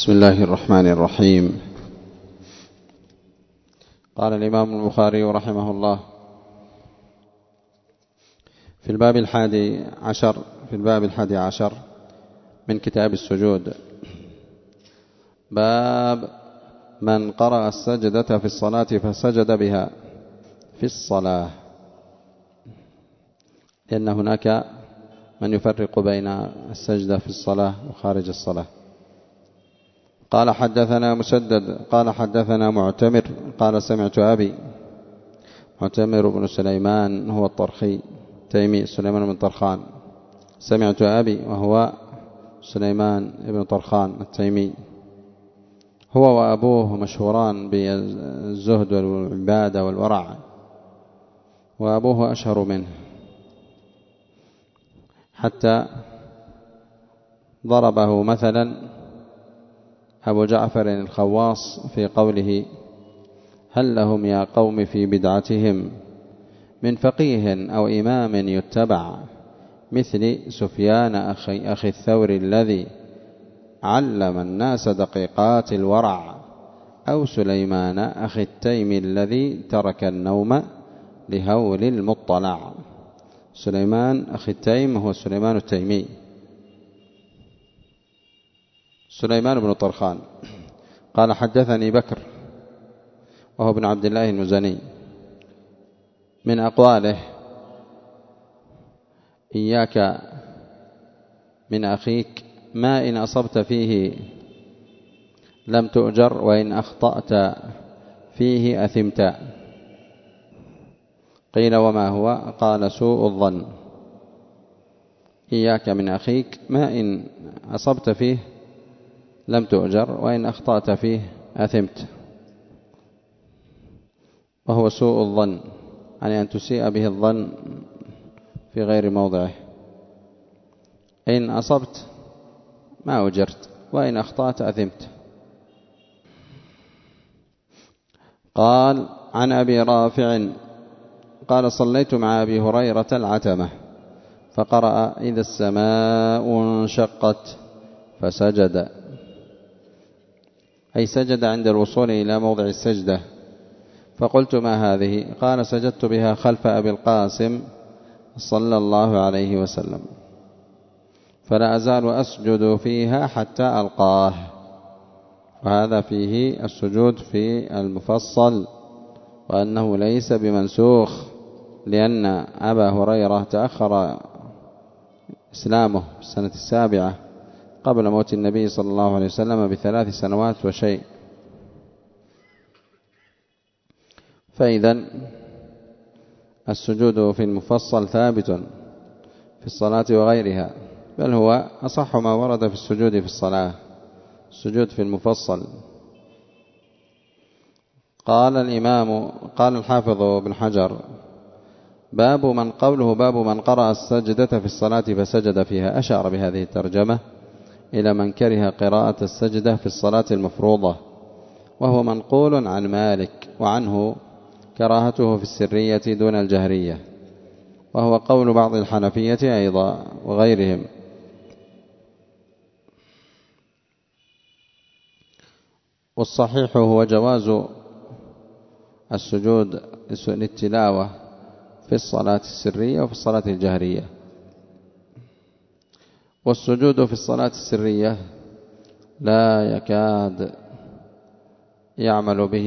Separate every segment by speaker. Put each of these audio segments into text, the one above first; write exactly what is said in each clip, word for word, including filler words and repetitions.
Speaker 1: بسم الله الرحمن الرحيم. قال الإمام البخاري رحمه الله في الباب الحادي عشر في الباب الحادي عشر من كتاب السجود، باب من قرأ السجدة في الصلاة فسجد بها في الصلاة، لأن هناك من يفرق بين السجدة في الصلاة وخارج الصلاة. قال حدثنا مسدد قال حدثنا معتمر قال سمعت أبي. معتمر بن سليمان هو الطرخي تيمي سليمان بن طرخان. سمعت أبي وهو سليمان بن طرخان التيمي، هو وأبوه مشهوران بالزهد والعبادة والورع، وأبوه أشهر منه، حتى ضربه مثلا أبو جعفر الخواص في قوله: هل لهم يا قوم في بدعتهم من فقيه أو إمام يتبع، مثل سفيان أخي, أخي الثور الذي علم الناس دقيقات الورع، أو سليمان أخي التيم الذي ترك النوم لهول المطلع. سليمان أخي التيم هو سليمان التيمي سليمان بن طرخان. قال حدثني بكر وهو ابن عبد الله المزني، من أقواله: إياك من أخيك ما إن أصبت فيه لم تؤجر، وإن أخطأت فيه أثمت. قيل وما هو؟ قال سوء الظن. إياك من أخيك ما إن أصبت فيه لم تؤجر، وإن أخطأت فيه أثمت، وهو سوء الظن، يعني أن تسيء به الظن في غير موضعه. إن أصبت ما أجرت، وإن أخطأت أثمت. قال عن أبي رافع قال: صليت مع أبي هريرة العتمة فقرأ: إذا السماء انشقت فسجد، أي سجد عند الوصول إلى موضع السجدة. فقلت: ما هذه؟ قال: سجدت بها خلف أبي القاسم صلى الله عليه وسلم، فلا أزال أسجد فيها حتى ألقاه. وهذا فيه السجود في المفصل، وأنه ليس بمنسوخ، لأن أبا هريرة تأخر إسلامه في السنة السابعة قبل موت النبي صلى الله عليه وسلم بثلاث سنوات وشيء. فإذا السجود في المفصل ثابت في الصلاة وغيرها، بل هو أصح ما ورد في السجود في الصلاة، السجود في المفصل. قال الإمام قال الحافظ بن حجر: باب من قوله باب من قرأ السجدة في الصلاة فسجد فيها، أشار بهذه الترجمة إلى من كره قراءة السجدة في الصلاة المفروضة، وهو منقول عن مالك، وعنه كراهته في السرية دون الجهرية، وهو قول بعض الحنفية أيضا وغيرهم. والصحيح هو جواز السجود للتلاوة في الصلاة السرية وفي الصلاة الجهرية. والسجود في الصلاة السرية لا يكاد يعمل به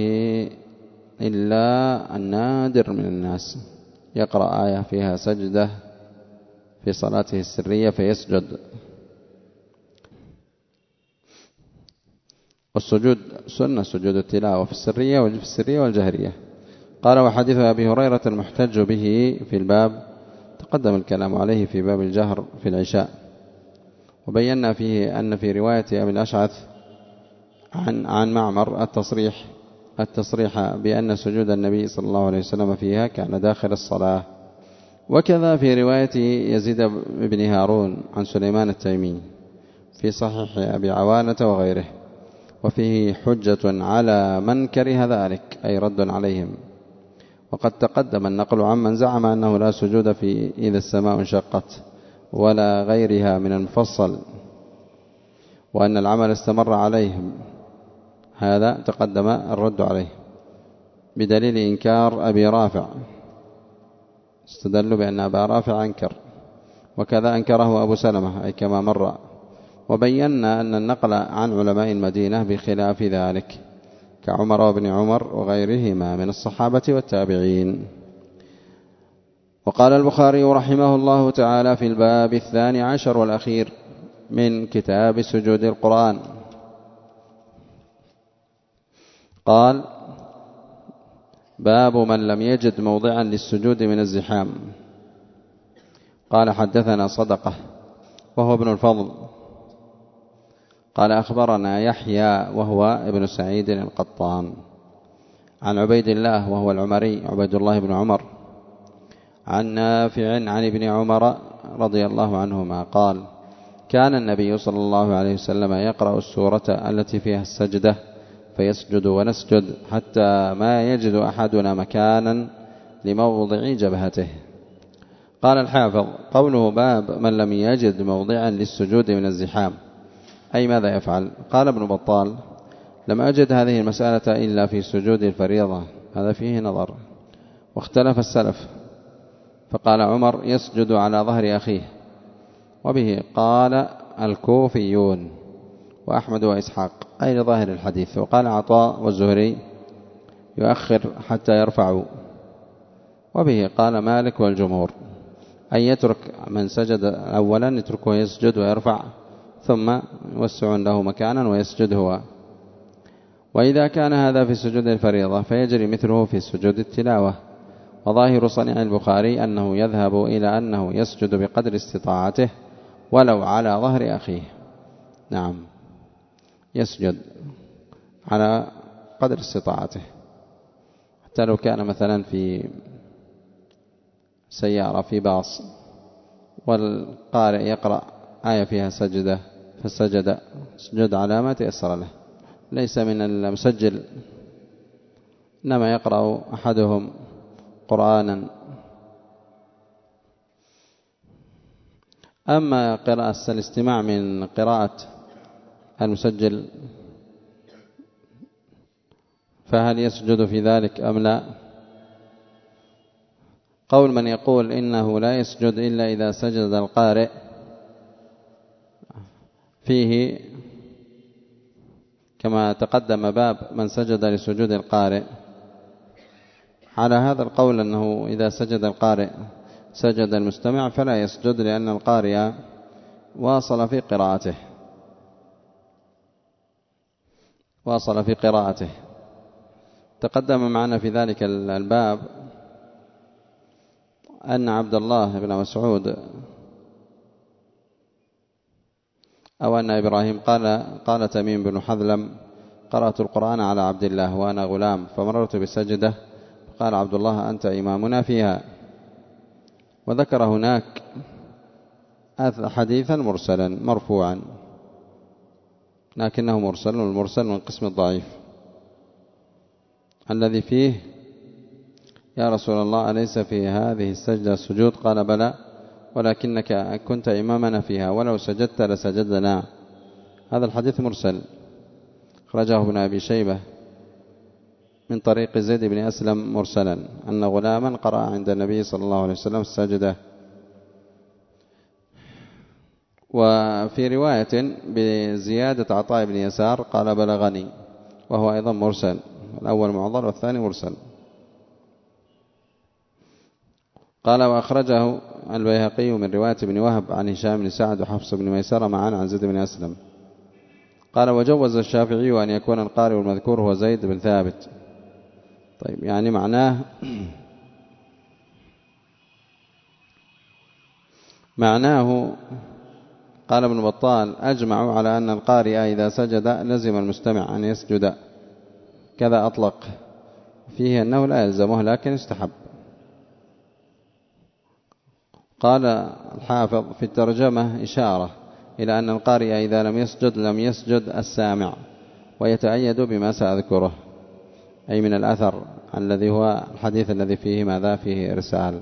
Speaker 1: إلا النادر من الناس، يقرأ آية فيها سجدة في صلاته السرية فيسجد. والسجود سنة، سجود التلاوة في السرية وفي السرية والجهرية. قال: وحديث أبي هريرة المحتج به في الباب تقدم الكلام عليه في باب الجهر في العشاء، وبينا فيه أن في رواية أبي الأشعث عن عن معمر التصريح التصريح بأن سجود النبي صلى الله عليه وسلم فيها كان داخل الصلاة. وكذا في رواية يزيد بن هارون عن سليمان التيمي في صحيح أبي عوانة وغيره، وفيه حجة على من كره ذلك، أي رد عليهم. وقد تقدم النقل عمن زعم أنه لا سجود في إذا السماء انشقت ولا غيرها من المفصل. وأن العمل استمر عليهم، هذا تقدم الرد عليه بدليل إنكار أبي رافع، استدلوا بأن أبا رافع أنكر، وكذا أنكره أبو سلمة أي كما مر. وبينا أن النقل عن علماء المدينة بخلاف ذلك كعمر وابن عمر وغيرهما من الصحابة والتابعين. وقال البخاري رحمه الله تعالى في الباب الثاني عشر والأخير من كتاب سجود القرآن، قال: باب من لم يجد موضعا للسجود من الزحام. قال: حدثنا صدقة وهو ابن الفضل قال: أخبرنا يحيى وهو ابن سعيد القطان عن عبيد الله وهو العمري عبيد الله بن عمر عن نافع عن ابن عمر رضي الله عنهما قال: كان النبي صلى الله عليه وسلم يقرأ السورة التي فيها السجدة فيسجد ونسجد حتى ما يجد أحدنا مكانا لموضع جبهته. قال الحافظ: قوله باب من لم يجد موضعا للسجود من الزحام أي ماذا يفعل؟ قال ابن بطال: لم أجد هذه المسألة إلا في سجود الفريضة، هذا فيه نظر، واختلف السلف، فقال عمر: يسجد على ظهر أخيه، وبه قال الكوفيون وأحمد وإسحاق أي لظاهر الحديث. وقال عطاء والزهري: يؤخر حتى يرفعوا، وبه قال مالك والجمهور أي يترك من سجد أولا يتركه يسجد ويرفع ثم يوسعون له مكانا ويسجد هو. وإذا كان هذا في سجود الفريضة فيجري مثله في سجود التلاوة. وظاهر صنيع البخاري أنه يذهب إلى أنه يسجد بقدر استطاعته ولو على ظهر أخيه. نعم، يسجد على قدر استطاعته، حتى لو كان مثلا في سيارة في باص والقارئ يقرأ آية فيها سجدة فسجد، سجد على ما تيسر له، ليس من المسجل، إنما يقرأ أحدهم قرآنا. أما قراءة الاستماع من قراءة المسجل فهل يسجد في ذلك أم لا؟ قول من يقول إنه لا يسجد إلا إذا سجد القارئ فيه كما تقدم باب من سجد لسجود القارئ. على هذا القول أنه إذا سجد القارئ سجد المستمع فلا يسجد، لأن القارئ واصل في قراءته واصل في قراءته تقدم معنا في ذلك الباب أن عبد الله بن مسعود أو أن إبراهيم قال قال تميم بن حذلم: قرأت القرآن على عبد الله وأنا غلام فمررت بسجدة فقال عبد الله: أنت إمامنا فيها. وذكر هناك حديثا مرسلا مرفوعا لكنه مرسل، والمرسل من قسم الضعيف الذي فيه: يا رسول الله أليس في هذه السجدة سجود؟ قال: بلى، ولكنك كنت إمامنا فيها ولو سجدت لسجدنا. هذا الحديث مرسل، أخرجه ابن أبي شيبة من طريق زيد بن أسلم مرسلا أن غلاما قرأ عند النبي صلى الله عليه وسلم السجدة. وفي رواية بزيادة عطاء بن يسار قال: بلغني، وهو أيضا مرسل، الأول معضل والثاني مرسل. قال: وأخرجه البيهقي من رواية ابن وهب عن هشام بن سعد وحفص بن ميسرة معا عن زيد بن أسلم. قال: وجوز الشافعي أن يكون القارئ المذكور هو زيد بن ثابت. طيب، يعني معناه معناه قال ابن بطال: أجمعوا على أن القارئ إذا سجد لزم المستمع أن يسجد، كذا أطلق فيه أنه لا يلزمه لكن استحب. قال الحافظ في الترجمة إشارة إلى أن القارئ إذا لم يسجد لم يسجد السامع، ويتأيد بما سأذكره، أي من الأثر الذي هو الحديث الذي فيه ماذا؟ فيه إرسال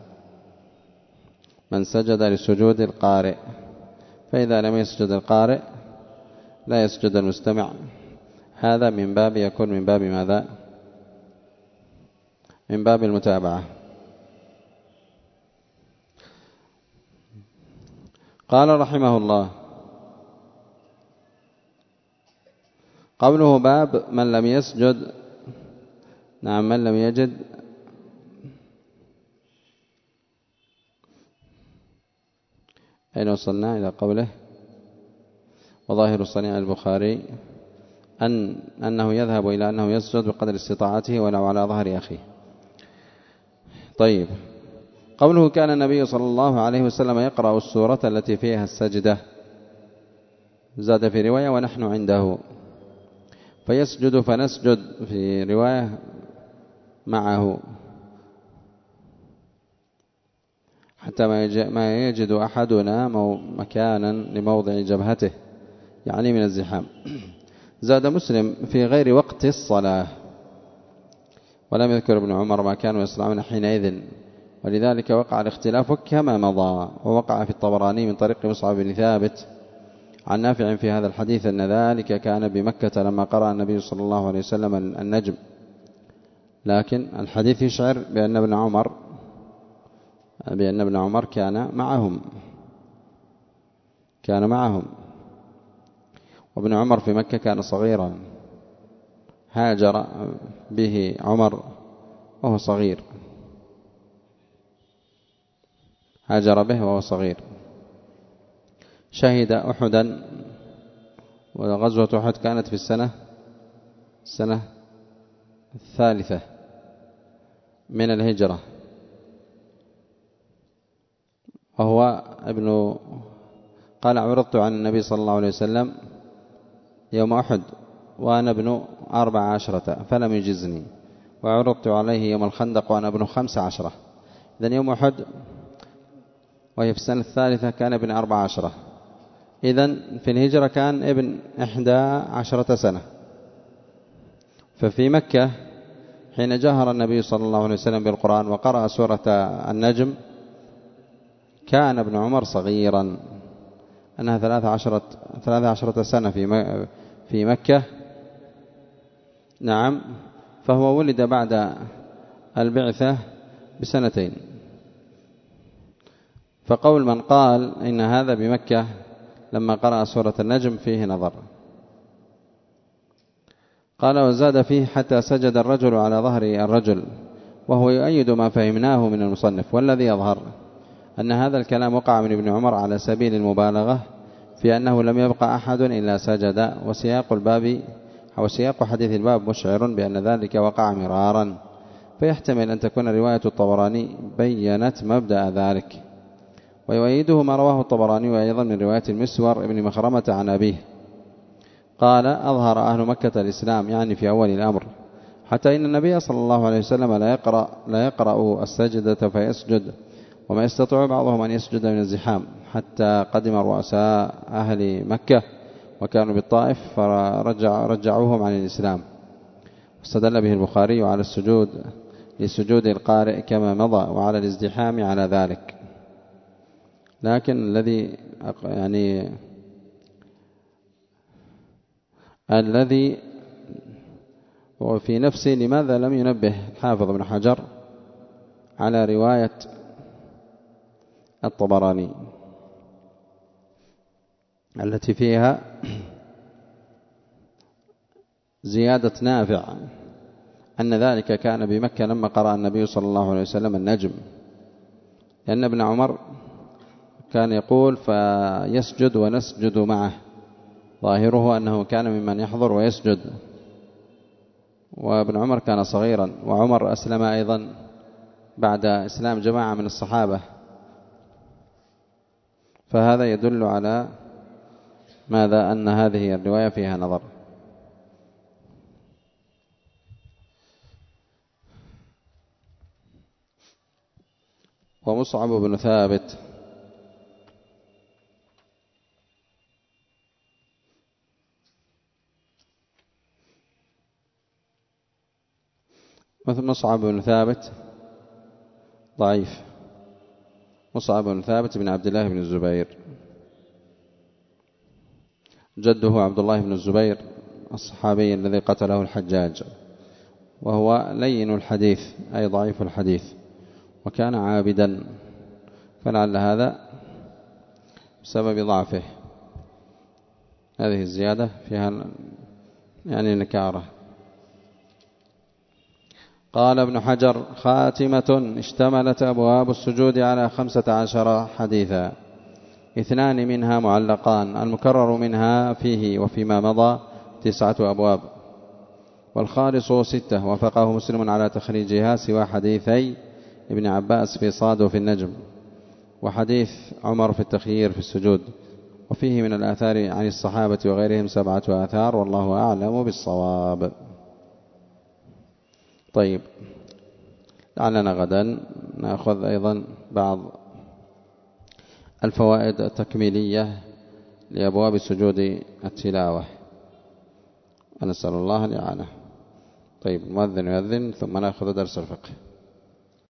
Speaker 1: من سجد لسجود القارئ، فإذا لم يسجد القارئ لا يسجد المستمع. هذا من باب يكون من باب ماذا؟ من باب المتابعة. قال رحمه الله: قوله باب من لم يسجد، نعم من لم يجد، أين وصلنا إلى قوله؟ وظاهر صنيع البخاري أن أنه يذهب إلى أنه يسجد بقدر استطاعته ولو على ظهر أخيه. طيب، قوله كان النبي صلى الله عليه وسلم يقرأ السورة التي فيها السجدة، زاد في رواية ونحن عنده، فيسجد فنسجد في رواية معه حتى ما يجد أحدنا مكانا لموضع جبهته، يعني من الزحام. زاد مسلم في غير وقت الصلاة، ولم يذكر ابن عمر ما كانوا يصنعون حينئذ، ولذلك وقع الاختلاف كما مضى. ووقع في الطبراني من طريق مصعب بن ثابت عن نافع في هذا الحديث أن ذلك كان بمكة لما قرأ النبي صلى الله عليه وسلم النجم، لكن الحديث يشعر بأن ابن عمر بأن ابن عمر كان معهم كان معهم وابن عمر في مكة كان صغيرا، هاجر به عمر وهو صغير هاجر به وهو صغير شهد أحدا، وغزوة أحد كانت في السنة السنة الثالثة من الهجرة، وهو ابن قال: عرضت عن النبي صلى الله عليه وسلم يوم أحد وأنا ابن أربع عشرة فلم يجزني، وعرضت عليه يوم الخندق وأنا ابن خمس عشرة. إذن يوم أحد وهي في السنة الثالثة كان ابن أربع عشرة، إذن في الهجرة كان ابن إحدى عشرة سنة. ففي مكة حين جهر النبي صلى الله عليه وسلم بالقرآن وقرأ سورة النجم كان ابن عمر صغيرا، أنها ثلاث عشرة, ثلاث عشرة سنة في في مكة، نعم، فهو ولد بعد البعثة بسنتين. فقول من قال إن هذا بمكة لما قرأ سورة النجم فيه نظر. قال: وزاد فيه حتى سجد الرجل على ظهر الرجل، وهو يؤيد ما فهمناه من المصنف. والذي يظهر أن هذا الكلام وقع من ابن عمر على سبيل المبالغة في أنه لم يبقى أحد إلا سجد، وسياق الباب أو سياق حديث الباب مشعر بأن ذلك وقع مرارا، فيحتمل أن تكون رواية الطبراني بيّنت مبدأ ذلك. ويؤيده ما رواه الطبراني أيضا من رواية المسور ابن مخرمة عن أبيه قال: أظهر أهل مكة الإسلام، يعني في أول الأمر، حتى إن النبي صلى الله عليه وسلم لا يقرأ, لا يقرأ السجدة فيسجد، وما يستطيع بعضهم أن يسجد من الزحام، حتى قدم رؤساء أهل مكة وكانوا بالطائف فرجع رجعوهم عن الإسلام. واستدل به البخاري على السجود لسجود القارئ كما مضى، وعلى الازدحام على ذلك. لكن الذي يعني الذي وفي نفسه لماذا لم ينبه حافظ ابن حجر على رواية الطبراني التي فيها زيادة نافع أن ذلك كان بمكة لما قرأ النبي صلى الله عليه وسلم النجم، لأن ابن عمر كان يقول: فيسجد ونسجد معه، ظاهره أنه كان ممن يحضر ويسجد، وابن عمر كان صغيرا، وعمر أسلم أيضا بعد إسلام جماعة من الصحابة، فهذا يدل على ماذا؟ أن هذه الرواية فيها نظر. ومصعب بن ثابت مصعب بن ثابت ضعيف. مصعب بن ثابت بن عبد الله بن الزبير جده عبد الله بن الزبير الصحابي الذي قتله الحجاج، وهو لين الحديث أي ضعيف الحديث، وكان عابدا، فلعل هذا بسبب ضعفه. هذه الزيادة فيها يعني نكارة. قال ابن حجر: خاتمة اشتملت أبواب السجود على خمسة عشر حديثا، اثنان منها معلقان، المكرر منها فيه وفيما مضى تسعة أبواب، والخالص ستة، وافقه مسلم على تخريجها سوى حديثي ابن عباس في صاد وفي النجم، وحديث عمر في التخيير في السجود، وفيه من الآثار عن الصحابة وغيرهم سبعة آثار، والله أعلم بالصواب. طيب، لعلنا غدا نأخذ أيضا بعض الفوائد التكميلية لأبواب سجود التلاوة، ونسأل الله الإعانة. طيب، المؤذن يؤذن ثم نأخذ درس الفقه.